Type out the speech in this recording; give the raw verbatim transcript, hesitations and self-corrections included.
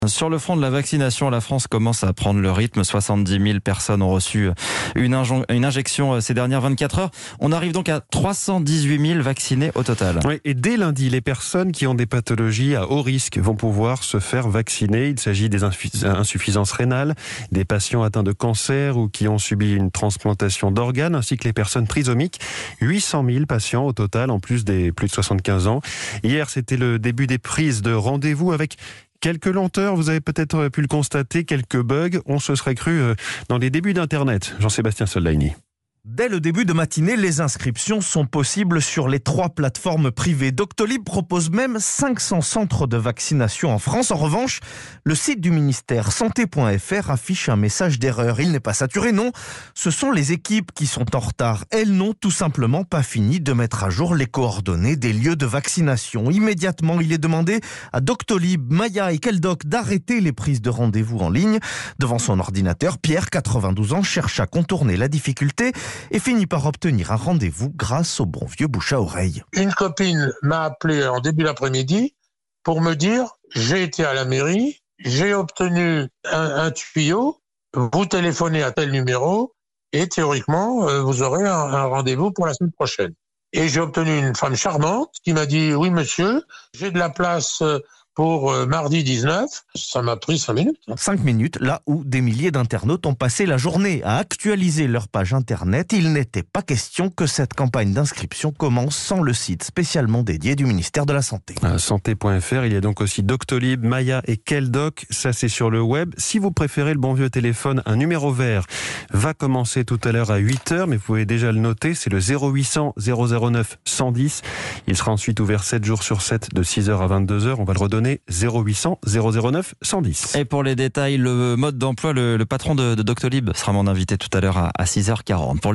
Sur le front de la vaccination, la France commence à prendre le rythme. soixante-dix mille personnes ont reçu une, injon- une injection ces dernières vingt-quatre heures. On arrive donc à trois cent dix-huit mille vaccinés au total. Oui, et dès lundi, les personnes qui ont des pathologies à haut risque vont pouvoir se faire vacciner. Il s'agit des insuff- insuffisances rénales, des patients atteints de cancer ou qui ont subi une transplantation d'organes, ainsi que les personnes trisomiques. huit cent mille patients au total, en plus des plus de soixante-quinze ans. Hier, c'était le début des prises de rendez-vous avec quelques lenteurs, vous avez peut-être pu le constater, quelques bugs. On se serait cru dans les débuts d'Internet. Jean-Sébastien Soldaini. Dès le début de matinée, les inscriptions sont possibles sur les trois plateformes privées. Doctolib propose même cinq cents centres de vaccination en France. En revanche, le site du ministère santé point f r affiche un message d'erreur. Il n'est pas saturé, non. Ce sont les équipes qui sont en retard. Elles n'ont tout simplement pas fini de mettre à jour les coordonnées des lieux de vaccination. Immédiatement, il est demandé à Doctolib, Maya et Keldoc d'arrêter les prises de rendez-vous en ligne. Devant son ordinateur, Pierre, quatre-vingt-douze ans, cherche à contourner la difficulté et finit par obtenir un rendez-vous grâce au bon vieux bouche à oreille. Une copine m'a appelé en début d'après-midi pour me dire « J'ai été à la mairie, j'ai obtenu un, un tuyau, vous téléphonez à tel numéro et théoriquement, euh, vous aurez un, un rendez-vous pour la semaine prochaine. » Et j'ai obtenu une femme charmante qui m'a dit « Oui monsieur, j'ai de la place euh, pour euh, mardi dix-neuf ». Ça m'a pris cinq minutes. Cinq minutes, là où des milliers d'internautes ont passé la journée à actualiser leur page internet. Il n'était pas question que cette campagne d'inscription commence sans le site spécialement dédié du ministère de la Santé. À santé point f r, il y a donc aussi Doctolib, Maya et Keldoc. Ça, c'est sur le web. Si vous préférez le bon vieux téléphone, un numéro vert va commencer tout à l'heure à huit heures, mais vous pouvez déjà le noter. C'est le zéro huit cents zéro zéro neuf cent dix. Il sera ensuite ouvert sept jours sur sept de six heures à vingt-deux heures. On va le redonner, zéro huit cents zéro zéro neuf cent dix. Et pour les détails, le mode d'emploi, le, le patron de, de Doctolib sera mon invité tout à l'heure à, à six heures quarante. Pour